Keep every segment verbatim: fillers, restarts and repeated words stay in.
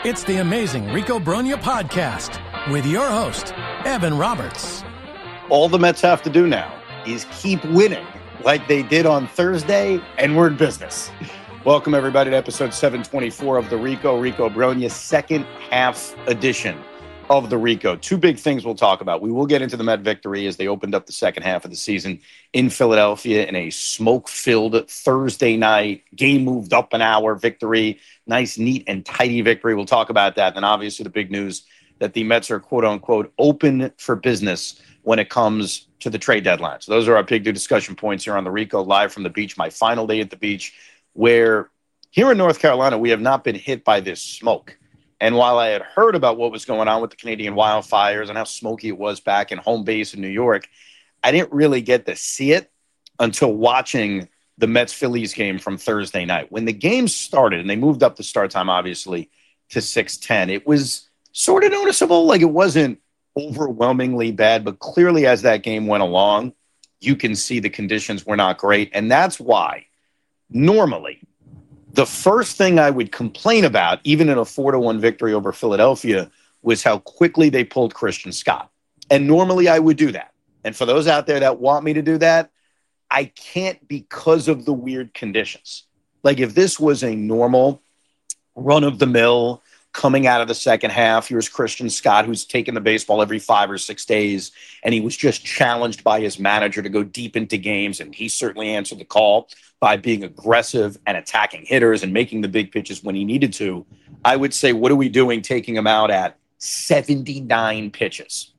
It's the amazing Rico Brogna podcast with your host, Evan Roberts. All the Mets have to do now is keep winning like they did on Thursday, and we're in business. Welcome, everybody, to episode seven twenty-four of the Rico, Rico Brogna second half edition of the Rico. Two big things we'll talk about. We will get into the Met victory as they opened up the second half of the season in Philadelphia in a smoke-filled Thursday night, game moved up an hour victory. Nice, neat, and tidy victory. We'll talk about that. And obviously the big news that the Mets are, quote-unquote, open for business when it comes to the trade deadline. So those are our big two discussion points here on the Rico, live from the beach, my final day at the beach, where here in North Carolina, we have not been hit by this smoke. And while I had heard about what was going on with the Canadian wildfires and how smoky it was back in home base in New York, I didn't really get to see it until watching the Mets-Phillies game from Thursday night. When the game started, and they moved up the start time, obviously, to six ten, it was sort of noticeable. Like, it wasn't overwhelmingly bad, but clearly as that game went along, you can see the conditions were not great. And that's why, normally, the first thing I would complain about, even in a four to one victory over Philadelphia, was how quickly they pulled Christian Scott. And normally I would do that. And for those out there that want me to do that, I can't because of the weird conditions. Like, if this was a normal run-of-the-mill coming out of the second half, here's Christian Scott, who's taken the baseball every five or six days, and he was just challenged by his manager to go deep into games, and he certainly answered the call by being aggressive and attacking hitters and making the big pitches when he needed to, I would say, what are we doing taking him out at seventy-nine pitches?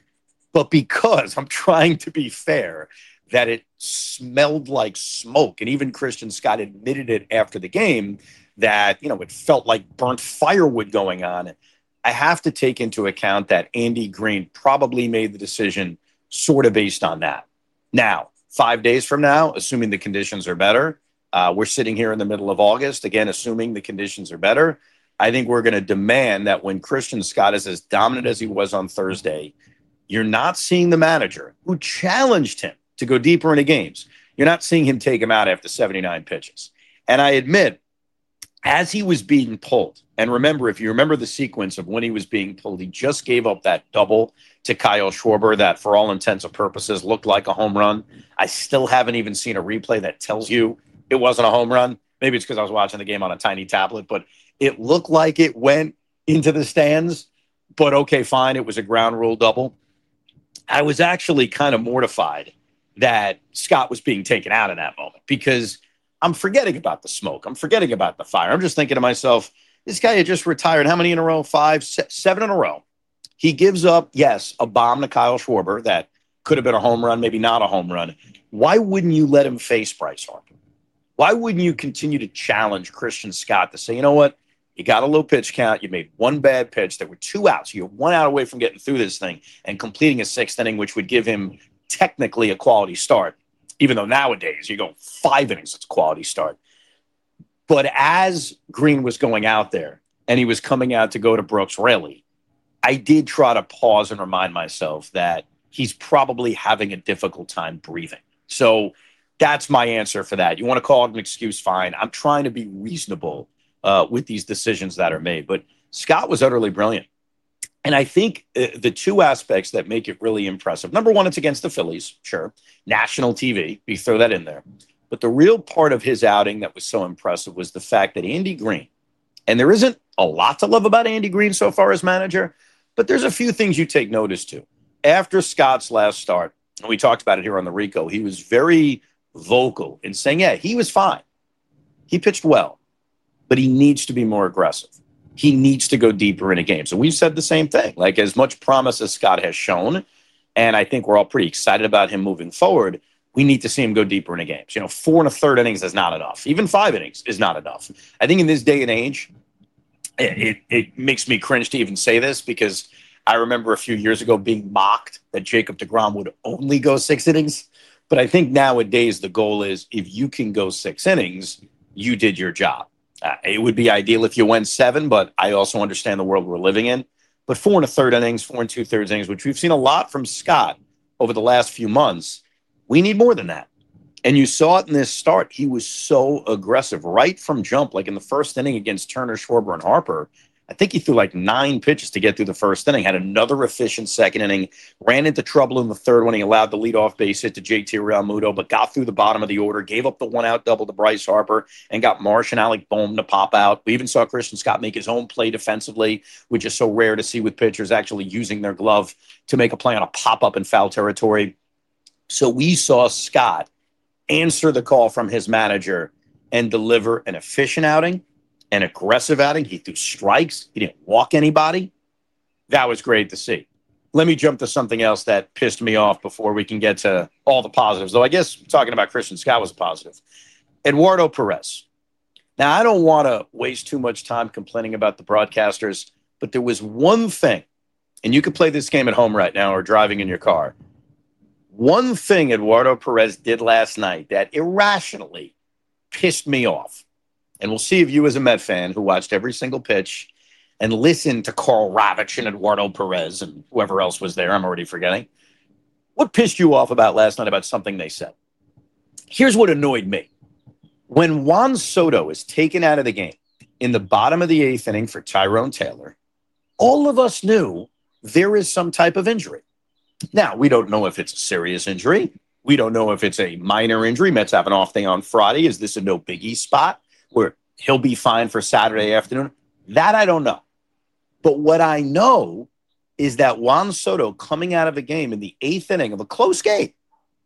But because I'm trying to be fair, that it smelled like smoke, and even Christian Scott admitted it after the game, that, you know, it felt like burnt firewood going on. I have to take into account that Andy Green probably made the decision sort of based on that. Now, five days from now, assuming the conditions are better, uh, we're sitting here in the middle of August, again, assuming the conditions are better, I think we're going to demand that when Christian Scott is as dominant as he was on Thursday, you're not seeing the manager who challenged him to go deeper into games. You're not seeing him take him out after seventy-nine pitches. And I admit, as he was being pulled, and remember, if you remember the sequence of when he was being pulled, he just gave up that double to Kyle Schwarber that, for all intents and purposes, looked like a home run. I still haven't even seen a replay that tells you it wasn't a home run. Maybe it's because I was watching the game on a tiny tablet, but it looked like it went into the stands. But okay, fine, it was a ground rule double. I was actually kind of mortified that Scott was being taken out in that moment, because I'm forgetting about the smoke. I'm forgetting about the fire. I'm just thinking to myself, this guy had just retired. How many in a row? Five, se- seven in a row. He gives up, yes, a bomb to Kyle Schwarber that could have been a home run, maybe not a home run. Why wouldn't you let him face Bryce Harper? Why wouldn't you continue to challenge Christian Scott to say, you know what? You got a low pitch count. You made one bad pitch. There were two outs. You're one out away from getting through this thing and completing a sixth inning, which would give him technically a quality start, even though nowadays you go five innings, it's a quality start. But as Green was going out there and he was coming out to go to Brooks Raley, I did try to pause and remind myself that he's probably having a difficult time breathing. So that's my answer for that. You want to call it an excuse, fine. I'm trying to be reasonable uh, with these decisions that are made. But Scott was utterly brilliant. And I think uh, the two aspects that make it really impressive, number one, it's against the Phillies, sure. National T V, you throw that in there. But the real part of his outing that was so impressive was the fact that Andy Green, and there isn't a lot to love about Andy Green so far as manager, but there's a few things you take notice to. After Scott's last start, and we talked about it here on the Rico, he was very vocal in saying, yeah, he was fine. He pitched well, but he needs to be more aggressive. He needs to go deeper in a game. So we've said the same thing. Like, as much promise as Scott has shown, and I think we're all pretty excited about him moving forward, we need to see him go deeper into games. You know, four and a third innings is not enough. Even five innings is not enough. I think in this day and age, it, it, it makes me cringe to even say this, because I remember a few years ago being mocked that Jacob deGrom would only go six innings. But I think nowadays the goal is, if you can go six innings, you did your job. Uh, it would be ideal if you went seven, but I also understand the world we're living in. But four and a third innings, four and two thirds innings, which we've seen a lot from Scott over the last few months, we need more than that. And you saw it in this start. He was so aggressive right from jump, like in the first inning against Turner, Schwarber, and Harper. I I think he threw like nine pitches to get through the first inning, had another efficient second inning, ran into trouble in the third when he allowed the leadoff base hit to J T Realmuto, but got through the bottom of the order, gave up the one-out double to Bryce Harper, and got Marsh and Alec Bohm to pop out. We even saw Christian Scott make his own play defensively, which is so rare to see with pitchers actually using their glove to make a play on a pop-up in foul territory. So we saw Scott answer the call from his manager and deliver an efficient outing, an aggressive outing. He threw strikes. He didn't walk anybody. That was great to see. Let me jump to something else that pissed me off before we can get to all the positives, though I guess talking about Christian Scott was a positive. Eduardo Perez. Now, I don't want to waste too much time complaining about the broadcasters, but there was one thing, and you could play this game at home right now or driving in your car. One thing Eduardo Perez did last night that irrationally pissed me off. And we'll see if you as a Met fan who watched every single pitch and listened to Carl Ravitch and Eduardo Perez and whoever else was there, I'm already forgetting. What pissed you off about last night about something they said? Here's what annoyed me. When Juan Soto is taken out of the game in the bottom of the eighth inning for Tyrone Taylor, all of us knew there is some type of injury. Now, we don't know if it's a serious injury. We don't know if it's a minor injury. Mets have an off day on Friday. Is this a no biggie spot where he'll be fine for Saturday afternoon? That I don't know. But what I know is that Juan Soto coming out of a game in the eighth inning of a close game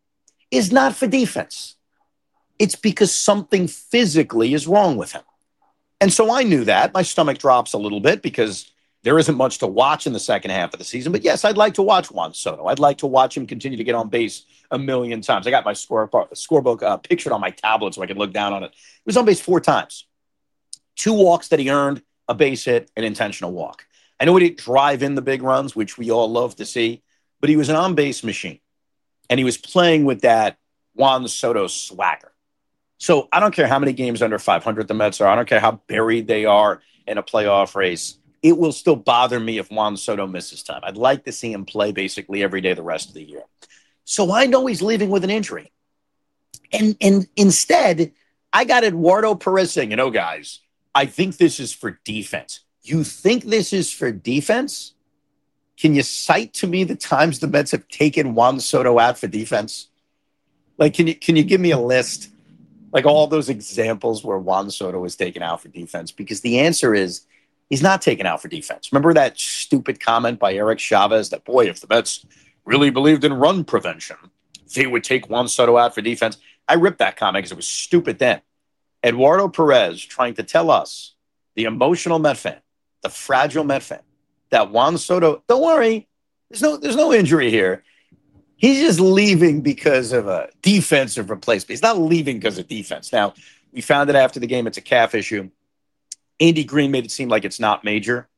is not for defense. It's because something physically is wrong with him. And so I knew that. My stomach drops a little bit because there isn't much to watch in the second half of the season. But yes, I'd like to watch Juan Soto. I'd like to watch him continue to get on base a million times. I got my score, scorebook uh, pictured on my tablet so I could look down on it. He was on base four times. Two walks that he earned, a base hit, an intentional walk. I know he didn't drive in the big runs, which we all love to see, but he was an on-base machine. And he was playing with that Juan Soto swagger. So I don't care how many games under five hundred the Mets are. I don't care how buried they are in a playoff race. It will still bother me if Juan Soto misses time. I'd like to see him play basically every day the rest of the year. So I know he's leaving with an injury. And, and instead, I got Eduardo Perez saying, you know, guys, I think this is for defense. You think this is for defense? Can you cite to me the times the Mets have taken Juan Soto out for defense? Like, can you can you give me a list? Like all those examples where Juan Soto was taken out for defense? Because the answer is he's not taken out for defense. Remember that stupid comment by Eric Chavez that, boy, if the Mets really believed in run prevention, they would take Juan Soto out for defense. I ripped that comment because it was stupid then. Eduardo Perez trying to tell us, the emotional Met fan, the fragile Met fan, that Juan Soto, don't worry, there's no there's no injury here. He's just leaving because of a defensive replacement. He's not leaving because of defense. Now, we found that after the game, it's a calf issue. Andy Green made it seem like it's not major.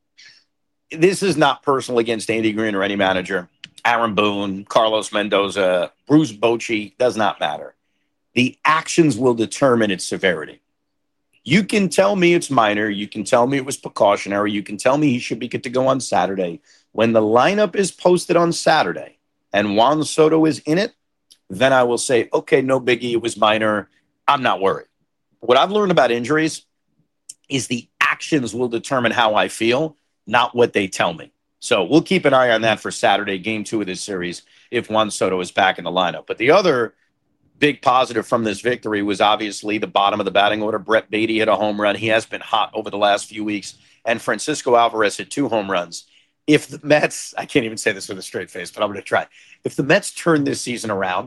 This is not personal against Andy Green or any manager. Aaron Boone, Carlos Mendoza, Bruce Bochy, does not matter. The actions will determine its severity. You can tell me it's minor. You can tell me it was precautionary. You can tell me he should be good to go on Saturday. When the lineup is posted on Saturday and Juan Soto is in it, then I will say, okay, no biggie. It was minor. I'm not worried. What I've learned about injuries is the actions will determine how I feel, not what they tell me. So we'll keep an eye on that for Saturday, game two of this series, if Juan Soto is back in the lineup. But the other big positive from this victory was obviously the bottom of the batting order. Brett Baty hit a home run. He has been hot over the last few weeks. And Francisco Alvarez hit two home runs. If the Mets, I can't even say this with a straight face, but I'm going to try. If the Mets turn this season around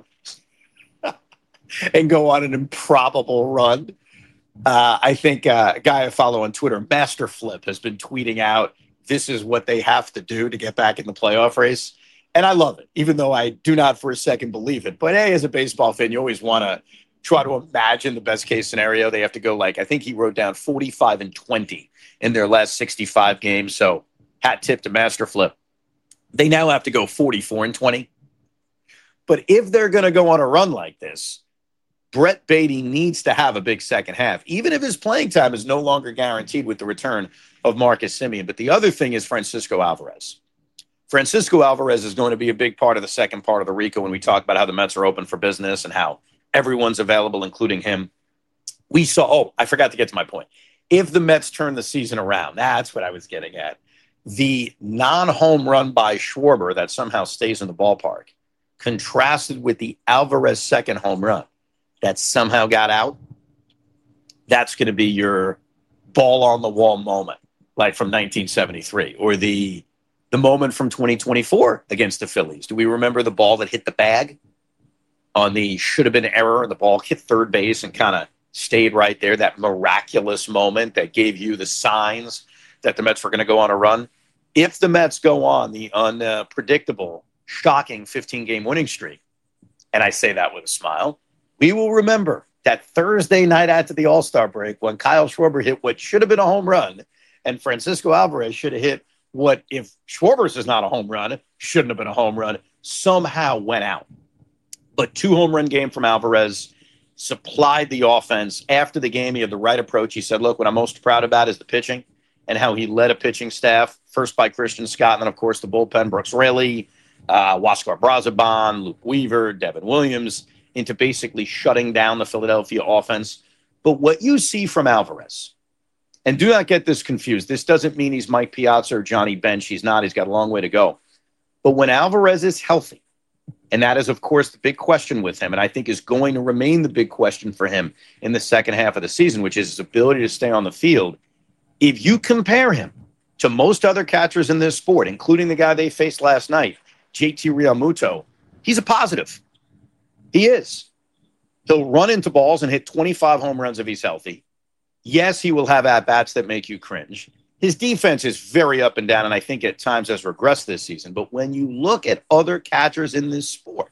and go on an improbable run, uh, I think uh, a guy I follow on Twitter, Master Flip, has been tweeting out, this is what they have to do to get back in the playoff race. And I love it, even though I do not for a second believe it. But, hey, as a baseball fan, you always want to try to imagine the best case scenario. They have to go like, I think he wrote down forty-five and twenty in their last sixty-five games. So hat tip to Master Flip. They now have to go forty-four and twenty. But if they're going to go on a run like this, Brett Baty needs to have a big second half, even if his playing time is no longer guaranteed with the return of Marcus Semien. But the other thing is Francisco Alvarez. Francisco Alvarez is going to be a big part of the second part of the Rico when we talk about how the Mets are open for business and how everyone's available, including him. We saw, oh, I forgot to get to my point. if the Mets turn the season around, that's what I was getting at. The non-home run by Schwarber that somehow stays in the ballpark, contrasted with the Alvarez second home run that somehow got out, that's going to be your ball on the wall moment, like from nineteen seventy-three, or the the moment from twenty twenty-four against the Phillies. Do we remember the ball that hit the bag on the should have been error? The ball hit third base and kind of stayed right there, that miraculous moment that gave you the signs that the Mets were going to go on a run. If the Mets go on the unpredictable, shocking fifteen-game winning streak, and I say that with a smile, we will remember that Thursday night after the All-Star break when Kyle Schwarber hit what should have been a home run and Francisco Alvarez should have hit what, if Schwarber's is not a home run, shouldn't have been a home run, somehow went out. But two home run game from Alvarez supplied the offense. After the game, he had the right approach. He said, look, what I'm most proud about is the pitching and how he led a pitching staff, first by Christian Scott, and then, of course, the bullpen, Brooks Raley, uh, Huáscar Brazoban, Luke Weaver, Devin Williams, into basically shutting down the Philadelphia offense. But what you see from Alvarez, and do not get this confused, this doesn't mean he's Mike Piazza or Johnny Bench. He's not. He's got a long way to go. But when Alvarez is healthy, and that is, of course, the big question with him, and I think is going to remain the big question for him in the second half of the season, which is his ability to stay on the field. If you compare him to most other catchers in this sport, including the guy they faced last night, J T Realmuto, he's a positive. He is. He'll run into balls and hit twenty-five home runs if he's healthy. Yes, he will have at-bats that make you cringe. His defense is very up and down, and I think at times has regressed this season. But when you look at other catchers in this sport,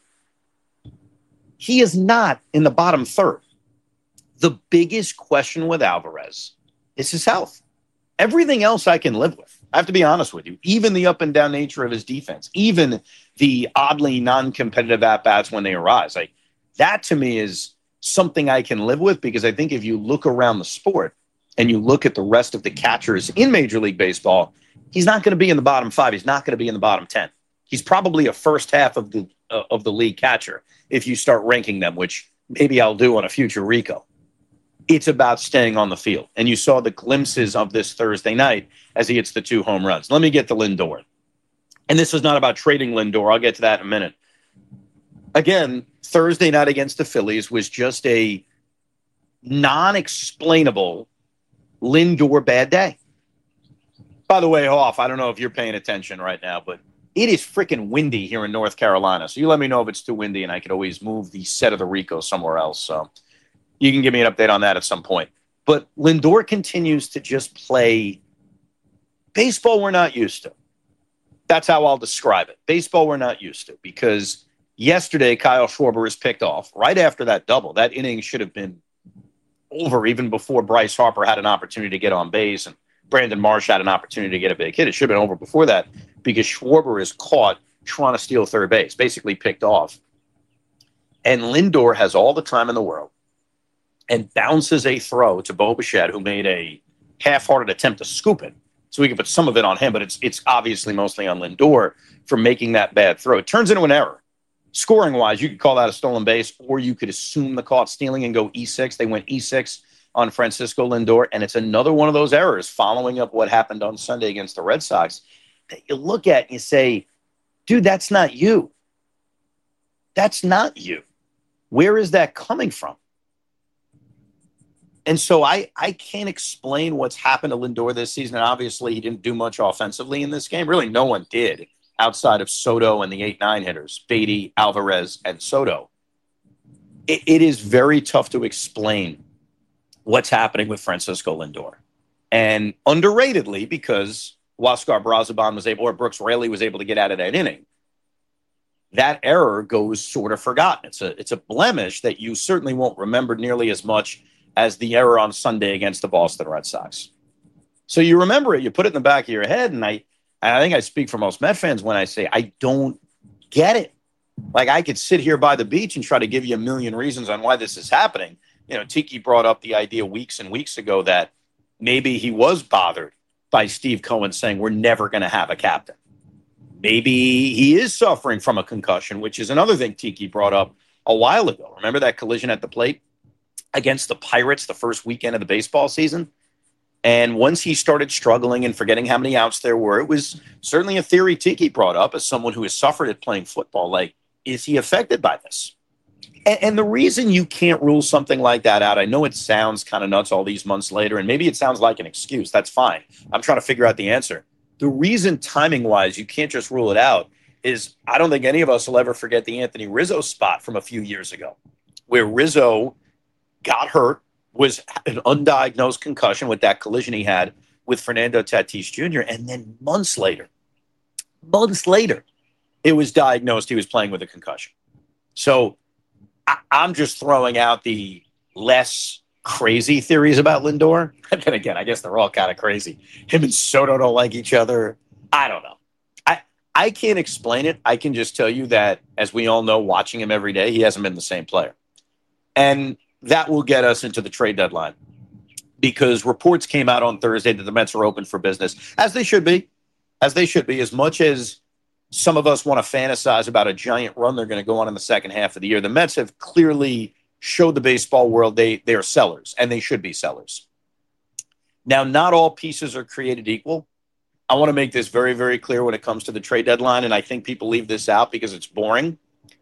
he is not in the bottom third. The biggest question with Alvarez is his health. Everything else I can live with. I have to be honest with you. Even the up and down nature of his defense, even the oddly non-competitive at-bats when they arise. Like, that to me is something I can live with, because I think if you look around the sport and you look at the rest of the catchers in Major League Baseball, he's not going to be in the bottom five. He's not going to be in the bottom ten. He's probably a first half of the uh, of the league catcher if you start ranking them, which maybe I'll do on a future Rico. It's about staying on the field. And you saw the glimpses of this Thursday night as he hits the two home runs. Let me get to Lindor. And this is not about trading Lindor. I'll get to that in a minute. Again, Thursday night against the Phillies was just a non-explainable Lindor bad day. By the way, Hoff, I don't know if you're paying attention right now, but it is freaking windy here in North Carolina. So you let me know if it's too windy, and I could always move the set of the Rico somewhere else. So you can give me an update on that at some point. But Lindor continues to just play baseball we're not used to. That's how I'll describe it. Baseball we're not used to, because yesterday Kyle Schwarber is picked off right after that double. That inning should have been over even before Bryce Harper had an opportunity to get on base and Brandon Marsh had an opportunity to get a big hit. It should have been over before that, because Schwarber is caught trying to steal third base, basically picked off. And Lindor has all the time in the world and bounces a throw to Bo Bichette, who made a half-hearted attempt to scoop it. So we can put some of it on him, but it's it's obviously mostly on Lindor for making that bad throw. It turns into an error. Scoring-wise, you could call that a stolen base, or you could assume the caught stealing and go E six. They went E six on Francisco Lindor, and it's another one of those errors following up what happened on Sunday against the Red Sox that you look at and you say, dude, that's not you. That's not you. Where is that coming from? And so I, I can't explain what's happened to Lindor this season. And obviously, he didn't do much offensively in this game. Really, no one did outside of Soto and the eight nine hitters, Beatty, Alvarez, and Soto. It, it is very tough to explain what's happening with Francisco Lindor. And underratedly, because Huáscar Brazoban was able, or Brooks Raley was able to get out of that inning, that error goes sort of forgotten. It's a, it's a blemish that you certainly won't remember nearly as much as the error on Sunday against the Boston Red Sox. So you remember it, you put it in the back of your head, and I, I think I speak for most Met fans when I say I don't get it. Like, I could sit here by the beach and try to give you a million reasons on why this is happening. You know, Tiki brought up the idea weeks and weeks ago that maybe he was bothered by Steve Cohen saying we're never going to have a captain. Maybe he is suffering from a concussion, which is another thing Tiki brought up a while ago. Remember that collision at the plate against the Pirates the first weekend of the baseball season? And once he started struggling and forgetting how many outs there were, it was certainly a theory Tiki brought up as someone who has suffered at playing football. Like, is he affected by this? And, and the reason you can't rule something like that out, I know it sounds kind of nuts all these months later, and maybe it sounds like an excuse. That's fine. I'm trying to figure out the answer. The reason timing-wise you can't just rule it out is I don't think any of us will ever forget the Anthony Rizzo spot from a few years ago, where Rizzo got hurt, was an undiagnosed concussion with that collision he had with Fernando Tatis Junior And then months later, months later, it was diagnosed he was playing with a concussion. So I, I'm just throwing out the less crazy theories about Lindor. And then again, I guess they're all kind of crazy. Him and Soto don't like each other. I don't know. I, I can't explain it. I can just tell you that, as we all know, watching him every day, he hasn't been the same player. And that will get us into the trade deadline, because reports came out on Thursday that the Mets are open for business, as they should be, as they should be. As much as some of us want to fantasize about a giant run they're going to go on in the second half of the year, the Mets have clearly showed the baseball world they, they are sellers, and they should be sellers. Now, not all pieces are created equal. I want to make this very, very clear when it comes to the trade deadline, and I think people leave this out because it's boring.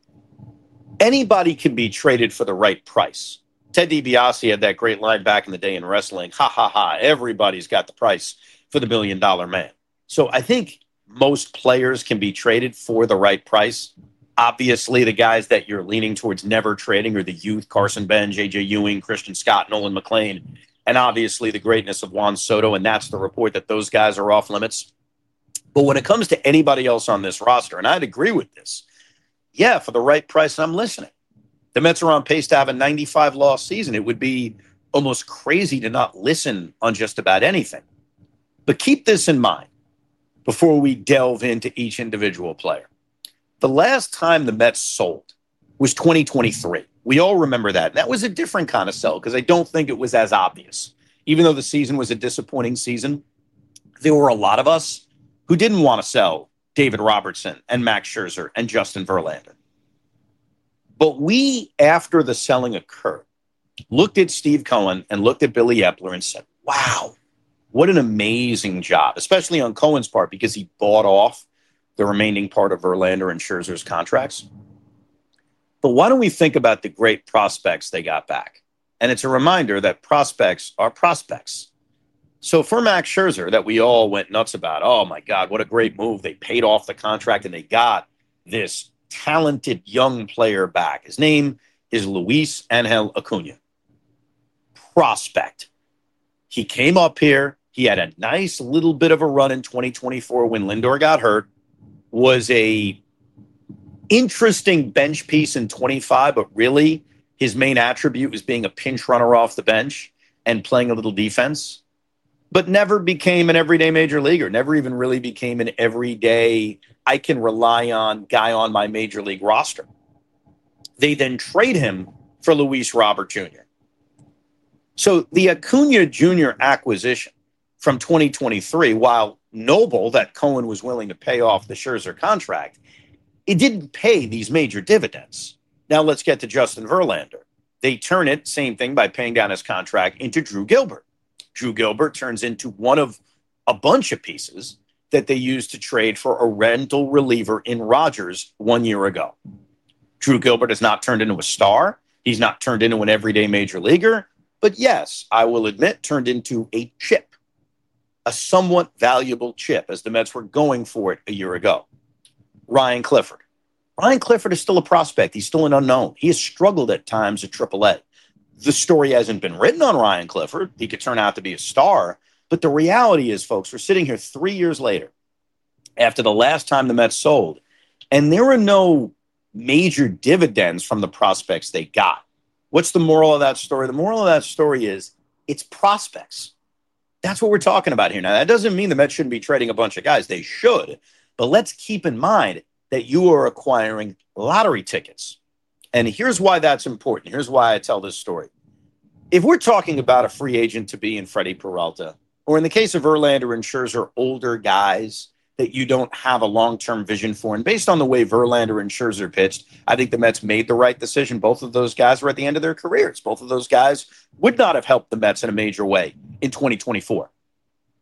Anybody can be traded for the right price. Ted DiBiase had that great line back in the day in wrestling. Ha, ha, ha. Everybody's got the price for the million dollar man. So I think most players can be traded for the right price. Obviously, the guys that you're leaning towards never trading are the youth, Carson Bench, A J Ewing, Christian Scott, Nolan McLean, and obviously the greatness of Juan Soto, and that's the report that those guys are off limits. But when it comes to anybody else on this roster, and I'd agree with this, yeah, for the right price, I'm listening. The Mets are on pace to have a ninety-five loss season. It would be almost crazy to not listen on just about anything. But keep this in mind before we delve into each individual player. The last time the Mets sold was twenty twenty-three. We all remember that. That was a different kind of sell because I don't think it was as obvious. Even though the season was a disappointing season, there were a lot of us who didn't want to sell David Robertson and Max Scherzer and Justin Verlander. But we, after the selling occurred, looked at Steve Cohen and looked at Billy Epler and said, wow, what an amazing job, especially on Cohen's part because he bought off the remaining part of Verlander and Scherzer's contracts. But why don't we think about the great prospects they got back? And it's a reminder that prospects are prospects. So for Max Scherzer, that we all went nuts about, oh my God, what a great move. They paid off the contract and they got this talented young player back. His name is Luis Angel Acuna. Prospect. He came up here. He had a nice little bit of a run in twenty twenty-four when Lindor got hurt. Was a interesting bench piece in twenty-five, but really his main attribute was being a pinch runner off the bench and playing a little defense, but never became an everyday major leaguer, never even really became an everyday I can rely on guy on my major league roster. They then trade him for Luis Robert Junior So the Acuna Junior acquisition from twenty twenty-three, while noble that Cohen was willing to pay off the Scherzer contract, it didn't pay these major dividends. Now let's get to Justin Verlander. They turn it, same thing, by paying down his contract, into Drew Gilbert. Drew Gilbert turns into one of a bunch of pieces that they used to trade for a rental reliever in Rogers one year ago. Drew Gilbert has not turned into a star. He's not turned into an everyday major leaguer. But yes, I will admit, turned into a chip, a somewhat valuable chip, as the Mets were going for it a year ago. Ryan Clifford. Ryan Clifford is still a prospect. He's still an unknown. He has struggled at times at triple A. The story hasn't been written on Ryan Clifford. He could turn out to be a star. But the reality is, folks, we're sitting here three years later after the last time the Mets sold, and there were no major dividends from the prospects they got. What's the moral of that story? The moral of that story is it's prospects. That's what we're talking about here. Now, that doesn't mean the Mets shouldn't be trading a bunch of guys. They should. But let's keep in mind that you are acquiring lottery tickets. And here's why that's important. Here's why I tell this story. If we're talking about a free agent to be in Freddie Peralta, or in the case of Verlander and Scherzer, older guys that you don't have a long-term vision for, and based on the way Verlander and Scherzer pitched, I think the Mets made the right decision. Both of those guys were at the end of their careers. Both of those guys would not have helped the Mets in a major way in twenty twenty-four.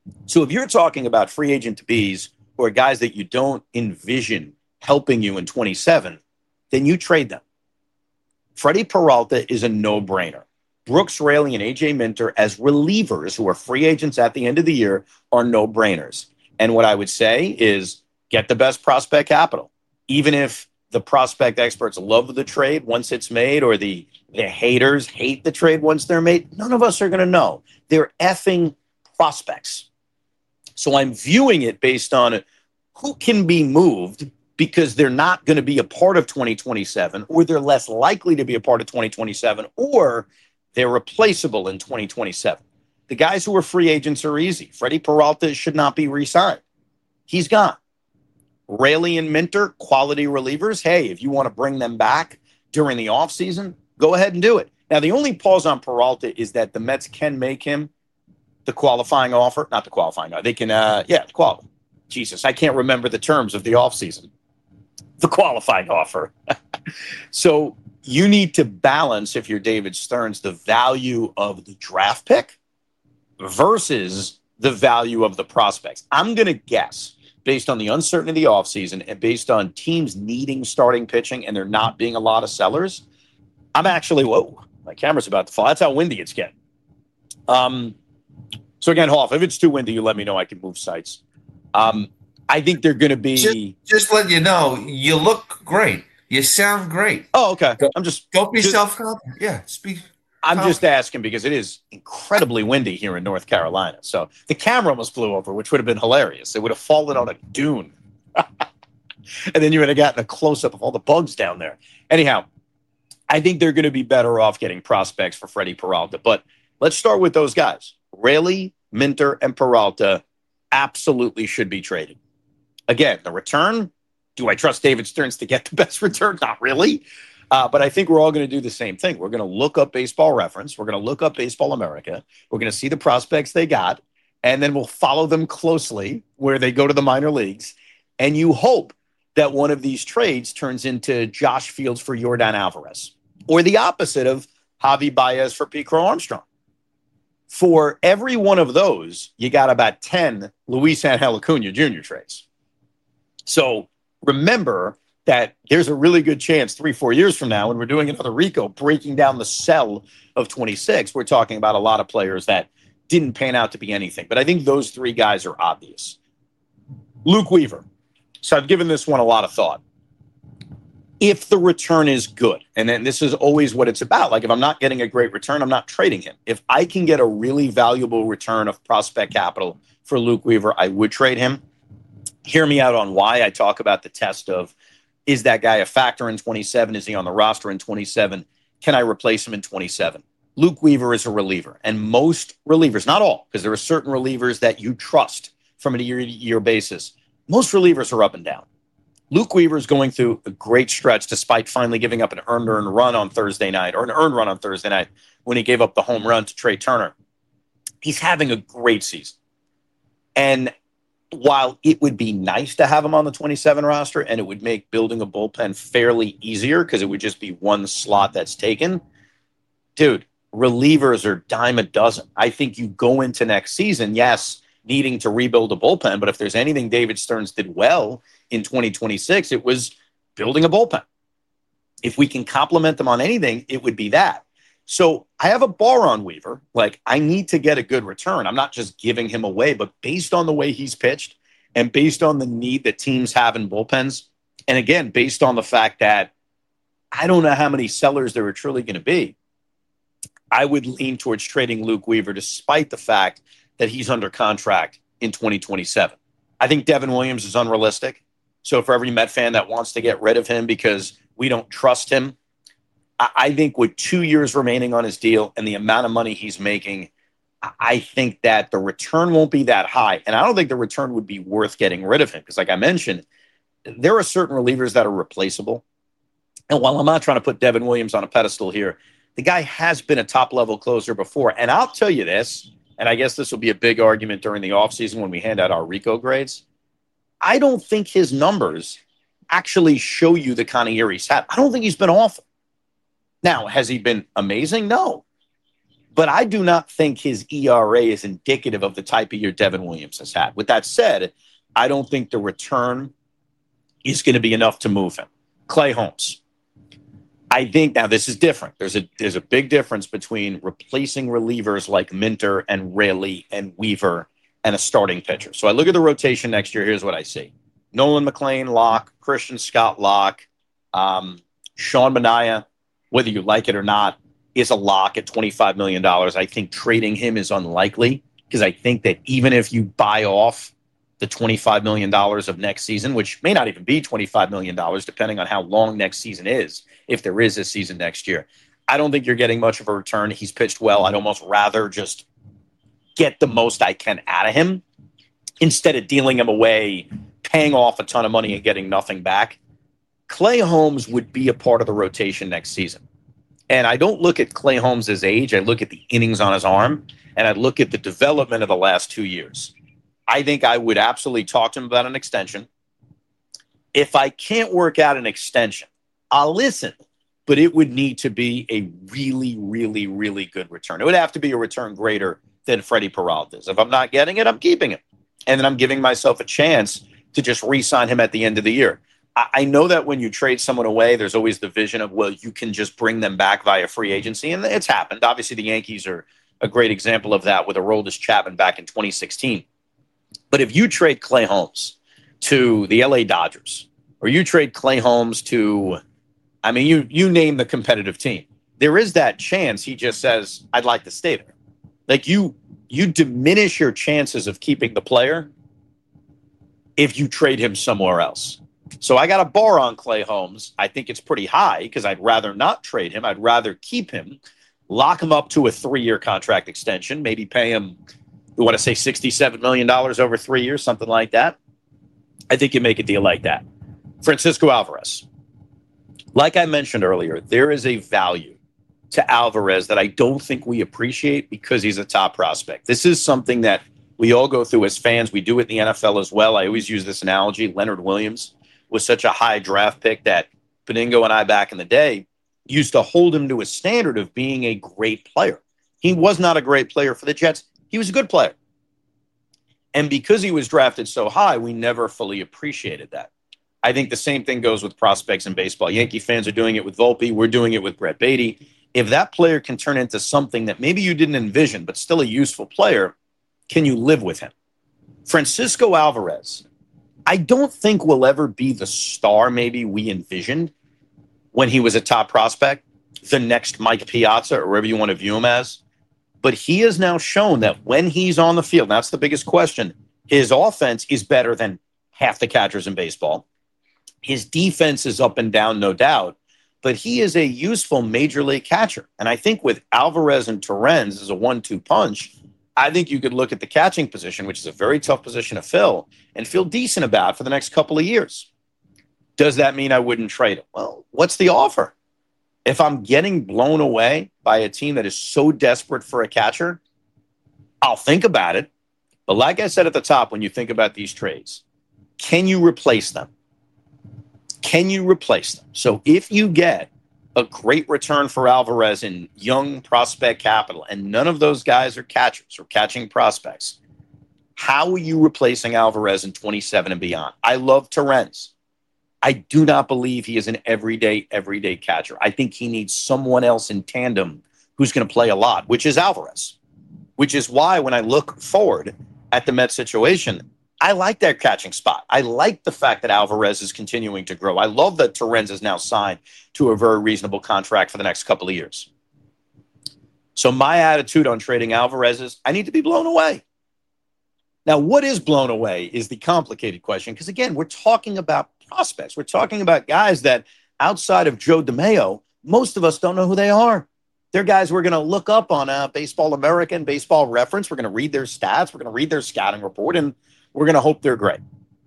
So if you're talking about free agent to-bes or guys that you don't envision helping you in twenty-seven, then you trade them. Freddie Peralta is a no-brainer. Brooks Raley and A J Minter as relievers who are free agents at the end of the year are no-brainers. And what I would say is get the best prospect capital. Even if the prospect experts love the trade once it's made or the, the haters hate the trade once they're made, none of us are going to know. They're effing prospects. So I'm viewing it based on who can be moved because they're not going to be a part of twenty twenty-seven, or they're less likely to be a part of twenty twenty-seven, or they're replaceable in twenty twenty-seven. The guys who are free agents are easy. Freddie Peralta should not be re-signed. He's gone. Raley and Minter, quality relievers. Hey, if you want to bring them back during the offseason, go ahead and do it. Now, the only pause on Peralta is that the Mets can make him the qualifying offer. Not the qualifying. They can, uh, yeah, the qual. Jesus, I can't remember the terms of the offseason. The qualifying offer. So you need to balance, if you're David Stearns, the value of the draft pick versus the value of the prospects. I'm going to guess, based on the uncertainty of the offseason and based on teams needing starting pitching and there not being a lot of sellers, I'm actually, whoa, my camera's about to fall. That's how windy it's getting. Um, so again, Hoff, if it's too windy, you let me know. I can move sites. Um, I think they're going to be... Just, just let you know, you look great. You sound great. Oh, okay. I'm just... Don't be just, self-confident. Yeah, speak... I'm just asking because it is incredibly windy here in North Carolina. So the camera almost flew over, which would have been hilarious. It would have fallen on a dune. And then you would have gotten a close-up of all the bugs down there. Anyhow, I think they're going to be better off getting prospects for Freddie Peralta. But let's start with those guys. Raley, Minter, and Peralta absolutely should be traded. Again, the return, do I trust David Stearns to get the best return? Not really. Uh, but I think we're all going to do the same thing. We're going to look up Baseball Reference. We're going to look up Baseball America. We're going to see the prospects they got, and then we'll follow them closely where they go to the minor leagues. And you hope that one of these trades turns into Josh Fields for Yordan Alvarez, or the opposite of Javi Baez for Pete Crow Armstrong. For every one of those, you got about ten Luis Angel Acuna Junior trades. So remember that there's a really good chance three, four years from now, when we're doing another Rico, breaking down the cell of twenty-six, we're talking about a lot of players that didn't pan out to be anything. But I think those three guys are obvious. Luke Weaver. So I've given this one a lot of thought. If the return is good, and then this is always what it's about. Like if I'm not getting a great return, I'm not trading him. If I can get a really valuable return of prospect capital for Luke Weaver, I would trade him. Hear me out on why I talk about the test of, is that guy a factor in twenty-seven? Is he on the roster in twenty-seven? Can I replace him in twenty-seven? Luke Weaver is a reliever. And most relievers, not all, because there are certain relievers that you trust from a year-to-year basis. Most relievers are up and down. Luke Weaver is going through a great stretch despite finally giving up an earned earned run on Thursday night, or an earned run on Thursday night when he gave up the home run to Trey Turner. He's having a great season. And while it would be nice to have him on the twenty-seven roster and it would make building a bullpen fairly easier because it would just be one slot that's taken, dude, relievers are dime a dozen. I think you go into next season, yes, needing to rebuild a bullpen, but if there's anything David Stearns did well in twenty twenty-six, it was building a bullpen. If we can compliment them on anything, it would be that. So I have a bar on Weaver. Like, I need to get a good return. I'm not just giving him away, but based on the way he's pitched and based on the need that teams have in bullpens, and again, based on the fact that I don't know how many sellers there are truly going to be, I would lean towards trading Luke Weaver despite the fact that he's under contract in twenty twenty-seven. I think Devin Williams is unrealistic. So for every Met fan that wants to get rid of him because we don't trust him, I think with two years remaining on his deal and the amount of money he's making, I think that the return won't be that high. And I don't think the return would be worth getting rid of him because, like I mentioned, there are certain relievers that are replaceable. And while I'm not trying to put Devin Williams on a pedestal here, the guy has been a top-level closer before. And I'll tell you this, and I guess this will be a big argument during the offseason when we hand out our Rico grades. I don't think his numbers actually show you the kind of year he's had. I don't think he's been awful. Now, has he been amazing? No. But I do not think his E R A is indicative of the type of year Devin Williams has had. With that said, I don't think the return is going to be enough to move him. Clay Holmes. I think now this is different. There's a there's a big difference between replacing relievers like Minter and Raley and Weaver and a starting pitcher. So I look at the rotation next year. Here's what I see. Nolan McLean, lock. Christian Scott, lock. Um, Sean Manaea, whether you like it or not, is a lock at twenty-five million dollars. I think trading him is unlikely because I think that even if you buy off the twenty-five million dollars of next season, which may not even be twenty-five million dollars, depending on how long next season is, if there is a season next year, I don't think you're getting much of a return. He's pitched well. I'd almost rather just get the most I can out of him instead of dealing him away, paying off a ton of money and getting nothing back. Clay Holmes would be a part of the rotation next season. And I don't look at Clay Holmes' age. I look at the innings on his arm, and I look at the development of the last two years. I think I would absolutely talk to him about an extension. If I can't work out an extension, I'll listen, but it would need to be a really, really, really good return. It would have to be a return greater than Freddie Peralta's. If I'm not getting it, I'm keeping him. And then I'm giving myself a chance to just re-sign him at the end of the year. I, I know that when you trade someone away, there's always the vision of, well, you can just bring them back via free agency. And it's happened. Obviously, the Yankees are a great example of that with Aroldis Chapman back in twenty sixteen. But if you trade Clay Holmes to the L A Dodgers, or you trade Clay Holmes to, I mean, you you name the competitive team, there is that chance he just says, I'd like to stay there. Like you, you diminish your chances of keeping the player if you trade him somewhere else. So I got a bar on Clay Holmes. I think it's pretty high because I'd rather not trade him. I'd rather keep him, lock him up to a three-year contract extension, maybe pay him, we want to say sixty-seven million dollars over three years, something like that. I think you make a deal like that. Francisco Alvarez. Like I mentioned earlier, there is a value to Alvarez that I don't think we appreciate because he's a top prospect. This is something that we all go through as fans. We do it in the N F L as well. I always use this analogy. Leonard Williams was such a high draft pick that Beningo and I back in the day used to hold him to a standard of being a great player. He was not a great player for the Jets. He was a good player. And because he was drafted so high, we never fully appreciated that. I think the same thing goes with prospects in baseball. Yankee fans are doing it with Volpe. We're doing it with Brett Beatty. If that player can turn into something that maybe you didn't envision, but still a useful player, can you live with him? Francisco Alvarez, I don't think will ever be the star maybe we envisioned when he was a top prospect, the next Mike Piazza or wherever you want to view him as. But he has now shown that when he's on the field, that's the biggest question, his offense is better than half the catchers in baseball. His defense is up and down, no doubt, but he is a useful major league catcher. And I think with Alvarez and Torrens as a one two punch, I think you could look at the catching position, which is a very tough position to fill, and feel decent about for the next couple of years. Does that mean I wouldn't trade him? Well, what's the offer? If I'm getting blown away by a team that is so desperate for a catcher, I'll think about it. But like I said at the top, when you think about these trades, can you replace them? Can you replace them? So if you get a great return for Alvarez in young prospect capital, and none of those guys are catchers or catching prospects, how are you replacing Alvarez in twenty-seven and beyond? I love Torrens. I do not believe he is an everyday, everyday catcher. I think he needs someone else in tandem who's going to play a lot, which is Alvarez, which is why when I look forward at the Mets situation, I like their catching spot. I like the fact that Alvarez is continuing to grow. I love that Torrens is now signed to a very reasonable contract for the next couple of years. So my attitude on trading Alvarez is I need to be blown away. Now, what is blown away is the complicated question, because, again, we're talking about prospects. We're talking about guys that outside of Joe DeMayo, most of us don't know who they are. They're guys we're going to look up on uh, Baseball America and Baseball Reference. We're going to read their stats. We're going to read their scouting report, and we're going to hope they're great.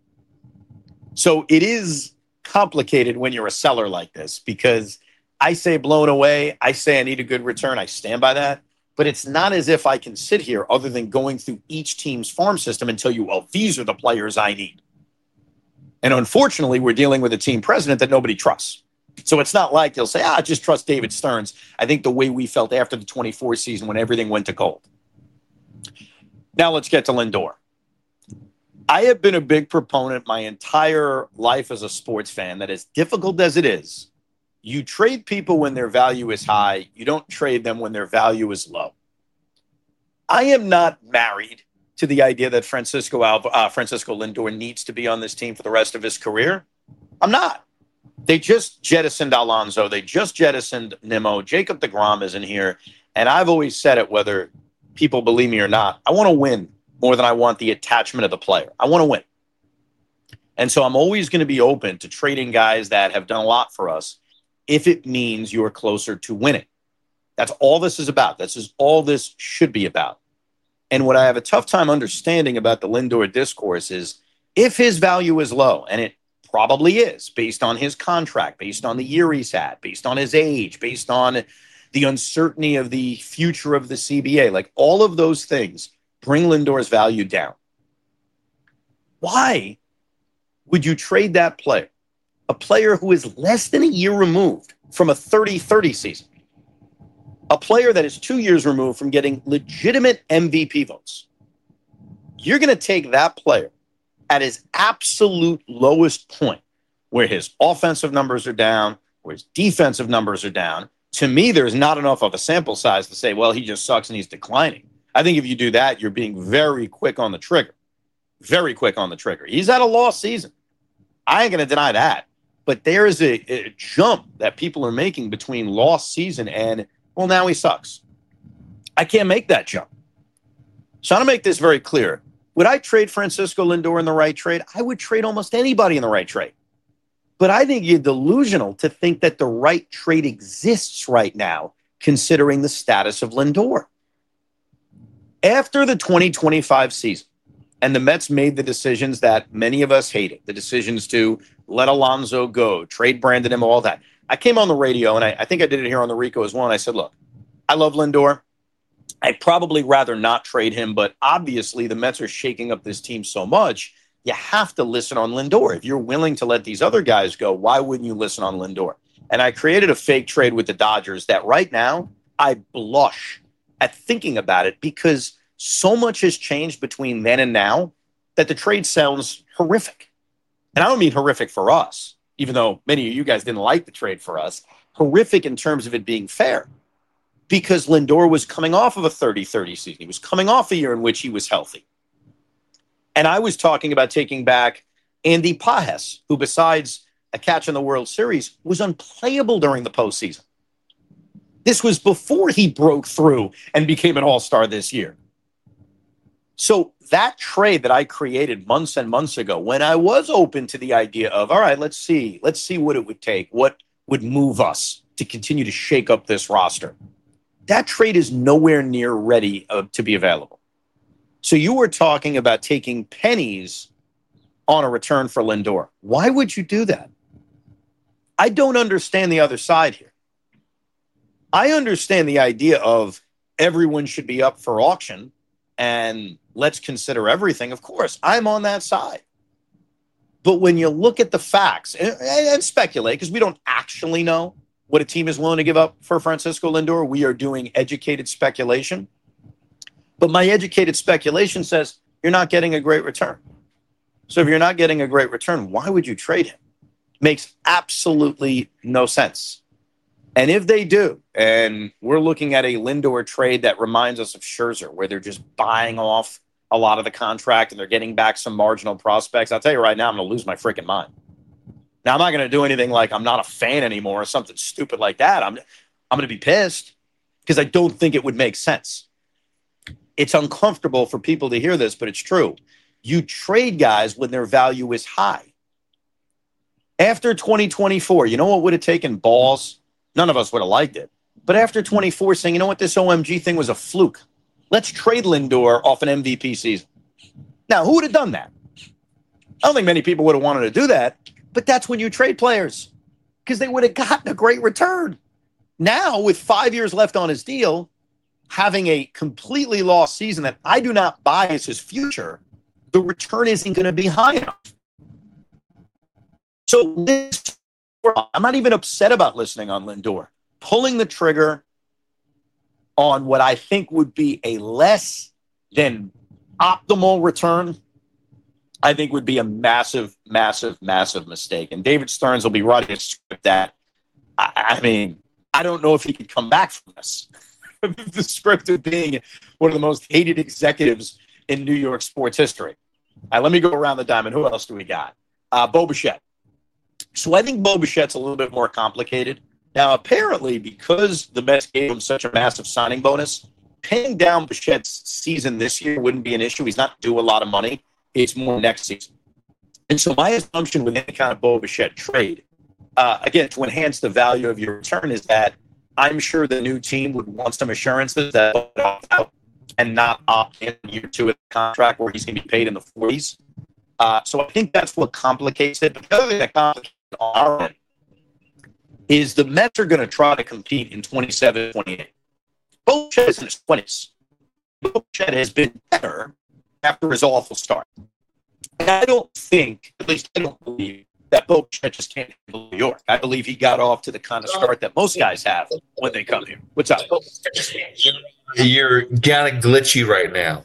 So it is complicated when you're a seller like this, because I say blown away. I say I need a good return. I stand by that. But it's not as if I can sit here other than going through each team's farm system and tell you, well, these are the players I need. And unfortunately, we're dealing with a team president that nobody trusts. So it's not like you'll say, ah, just trust David Stearns. I think the way we felt after the twenty-four season when everything went to gold. Now let's get to Lindor. I have been a big proponent my entire life as a sports fan that as difficult as it is, you trade people when their value is high. You don't trade them when their value is low. I am not married to the idea that Francisco Alva, uh, Francisco Lindor needs to be on this team for the rest of his career. I'm not. They just jettisoned Alonso. They just jettisoned Nimmo. Jacob deGrom isn't here. And I've always said it, whether people believe me or not, I want to win more than I want the attachment of the player. I want to win. And so I'm always going to be open to trading guys that have done a lot for us if it means you're closer to winning. That's all this is about. This is all this should be about. And what I have a tough time understanding about the Lindor discourse is if his value is low, and it probably is based on his contract, based on the year he's had, based on his age, based on the uncertainty of the future of the C B A, like all of those things bring Lindor's value down. Why would you trade that player, a player who is less than a year removed from a thirty thirty season, a player that is two years removed from getting legitimate M V P votes? You're going to take that player at his absolute lowest point, where his offensive numbers are down, where his defensive numbers are down. To me, there's not enough of a sample size to say, well, he just sucks and he's declining. I think if you do that, you're being very quick on the trigger. Very quick on the trigger. He's had a lost season. I ain't going to deny that. But there is a, a jump that people are making between lost season and, well, now he sucks. I can't make that jump. So I'm going to make this very clear. Would I trade Francisco Lindor in the right trade? I would trade almost anybody in the right trade. But I think you're delusional to think that the right trade exists right now, considering the status of Lindor. After the twenty twenty-five season, and the Mets made the decisions that many of us hated, the decisions to let Alonso go, trade Brandon Nimmo, all that. I came on the radio, and I, I think I did it here on the Rico as well, and I said, look, I love Lindor. I'd probably rather not trade him, but obviously the Mets are shaking up this team so much, you have to listen on Lindor. If you're willing to let these other guys go, why wouldn't you listen on Lindor? And I created a fake trade with the Dodgers that right now I blush at thinking about it because so much has changed between then and now that the trade sounds horrific. And I don't mean horrific for us, even though many of you guys didn't like the trade for us. Horrific in terms of it being fair. Because Lindor was coming off of a thirty thirty season. He was coming off a year in which he was healthy. And I was talking about taking back Andy Pages, who besides a catch in the World Series, was unplayable during the postseason. This was before he broke through and became an all-star this year. So that trade that I created months and months ago, when I was open to the idea of, all right, let's see, let's see what it would take, what would move us to continue to shake up this roster. That trade is nowhere near ready uh, to be available. So you were talking about taking pennies on a return for Lindor. Why would you do that? I don't understand the other side here. I understand the idea of everyone should be up for auction and let's consider everything. Of course, I'm on that side. But when you look at the facts and, and speculate, because we don't actually know what a team is willing to give up for Francisco Lindor, we are doing educated speculation. But my educated speculation says you're not getting a great return. So if you're not getting a great return, why would you trade him? Makes absolutely no sense. And if they do, and we're looking at a Lindor trade that reminds us of Scherzer, where they're just buying off a lot of the contract and they're getting back some marginal prospects, I'll tell you right now, I'm going to lose my freaking mind. Now, I'm not going to do anything like I'm not a fan anymore or something stupid like that. I'm, I'm going to be pissed because I don't think it would make sense. It's uncomfortable for people to hear this, but it's true. You trade guys when their value is high. After twenty twenty-four, you know what would have taken balls? None of us would have liked it. But after twenty-four, saying, you know what, this O M G thing was a fluke. Let's trade Lindor off an M V P season. Now, who would have done that? I don't think many people would have wanted to do that, but that's when you trade players because they would have gotten a great return. Now, with five years left on his deal, having a completely lost season that I do not buy as his future, the return isn't going to be high enough. So this I'm not even upset about listening on Lindor. Pulling the trigger on what I think would be a less than optimal return, I think would be a massive, massive, massive mistake. And David Stearns will be writing a script that, I, I mean, I don't know if he could come back from this. The script of being one of the most hated executives in New York sports history. All right, let me go around the diamond. Who else do we got? Uh, Bo Bichette. So I think Bo Bichette's a little bit more complicated. Now, apparently, because the Mets gave him such a massive signing bonus, paying down Bichette's season this year wouldn't be an issue. He's not due a lot of money. It's more next season. And so my assumption with any kind of Bo Bichette trade, uh, again, to enhance the value of your return, is that I'm sure the new team would want some assurances that he'll opt out and not opt in year two of the contract where he's going to be paid in the forties. Uh, so I think that's what complicates it. But the other thing that complicates it on our end is the Mets are going to try to compete in twenty-seven, twenty-eight. Bo Bichette is in his twenties. Bo Bichette has been better after his awful start. And I don't think, at least I don't believe, that Bo Bichette just can't handle New York. I believe he got off to the kind of start that most guys have when they come here. What's up? You're kind of glitchy right now.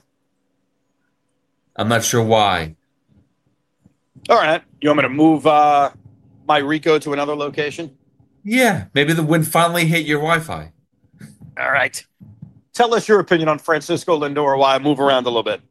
I'm not sure why. All right. You want me to move uh, my Rico to another location? Yeah, maybe the wind finally hit your Wi-Fi. All right. Tell us your opinion on Francisco Lindor while I move around a little bit.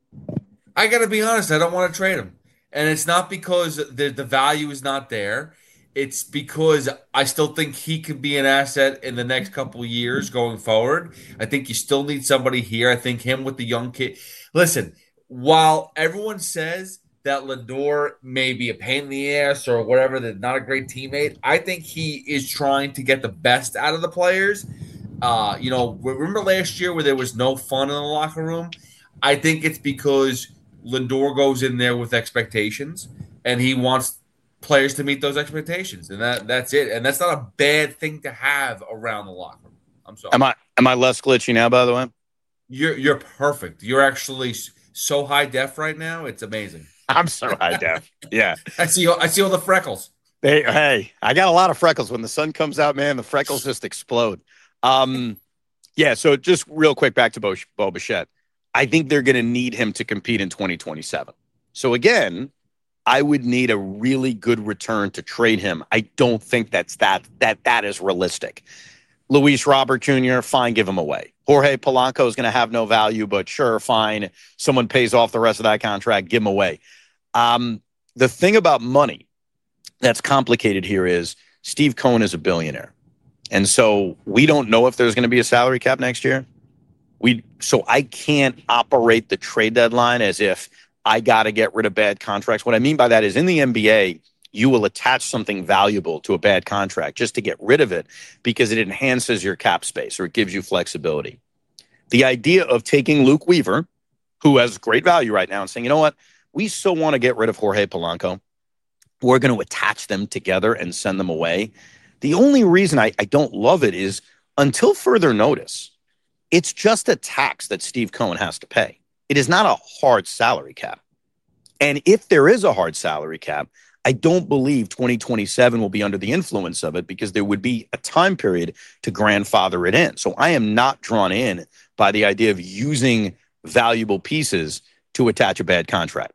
I got to be honest, I don't want to trade him. And it's not because the, the value is not there. It's because I still think he could be an asset in the next couple of years going forward. I think you still need somebody here. I think him with the young kid. Listen, while everyone says that Lindor may be a pain in the ass or whatever, that's not a great teammate, I think he is trying to get the best out of the players. Uh, you know, remember last year where there was no fun in the locker room? I think it's because Lindor goes in there with expectations, and he wants players to meet those expectations, and that that's it. And that's not a bad thing to have around the locker room. I'm sorry. Am I am I less glitchy now, by the way? You're you're perfect. You're actually so high def right now. It's amazing. I'm so high def. Yeah. I see I see all the freckles. Hey, hey, I got a lot of freckles. When the sun comes out, man, the freckles just explode. Um, yeah, so just real quick back to Bo, Bo Bichette. I think they're going to need him to compete in twenty twenty-seven. So again, I would need a really good return to trade him. I don't think that's that that that is realistic. Luis Robert Junior, fine, give him away. Jorge Polanco is going to have no value, but sure, fine. Someone pays off the rest of that contract, give him away. Um, the thing about money that's complicated here is Steve Cohen is a billionaire. And so we don't know if there's going to be a salary cap next year. We so I can't operate the trade deadline as if I got to get rid of bad contracts. What I mean by that is in the N B A, you will attach something valuable to a bad contract just to get rid of it because it enhances your cap space or it gives you flexibility. The idea of taking Luke Weaver, who has great value right now, and saying, you know what, we still want to get rid of Jorge Polanco. We're going to attach them together and send them away. The only reason I, I don't love it is until further notice, it's just a tax that Steve Cohen has to pay. It is not a hard salary cap. And if there is a hard salary cap, I don't believe twenty twenty-seven will be under the influence of it because there would be a time period to grandfather it in. So I am not drawn in by the idea of using valuable pieces to attach a bad contract.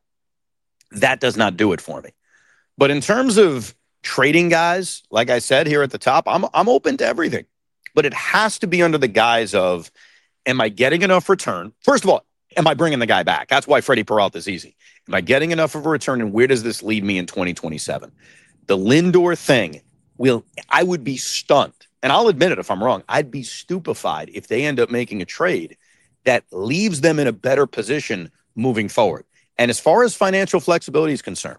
That does not do it for me. But in terms of trading guys, like I said here at the top, I'm I'm open to everything. But it has to be under the guise of, am I getting enough return? First of all, am I bringing the guy back? That's why Freddie Peralta is easy. Am I getting enough of a return, and where does this lead me in twenty twenty-seven? The Lindor thing, will I would be stunned, and I'll admit it if I'm wrong, I'd be stupefied if they end up making a trade that leaves them in a better position moving forward. And as far as financial flexibility is concerned,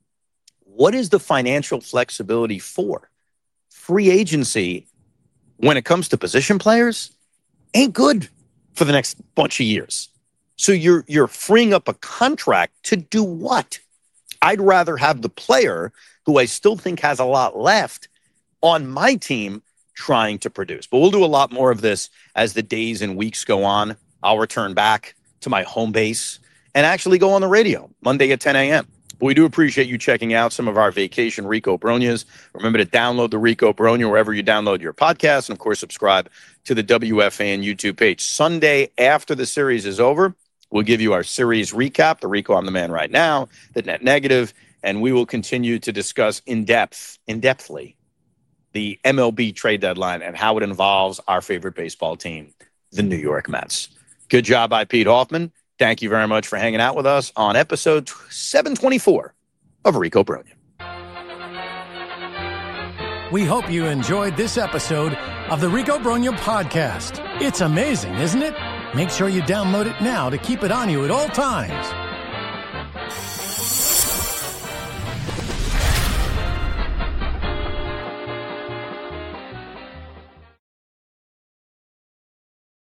what is the financial flexibility for? Free agency, when it comes to position players, ain't good for the next bunch of years. So you're you're freeing up a contract to do what? I'd rather have the player who I still think has a lot left on my team trying to produce. But we'll do a lot more of this as the days and weeks go on. I'll return back to my home base and actually go on the radio Monday at ten a.m. But we do appreciate you checking out some of our Vacation Rico Bronias. Remember to download the Rico Bronia wherever you download your podcast. And, of course, subscribe to the W F A N YouTube page. Sunday, after the series is over, we'll give you our series recap, the Rico I'm the Man Right Now, the Net Negative, and we will continue to discuss in depth, in depthly, the M L B trade deadline and how it involves our favorite baseball team, the New York Mets. Good job by Pete Hoffman. Thank you very much for hanging out with us on episode seven twenty-four of Rico Bronia. We hope you enjoyed this episode of the Rico Bronia podcast. It's amazing, isn't it? Make sure you download it now to keep it on you at all times.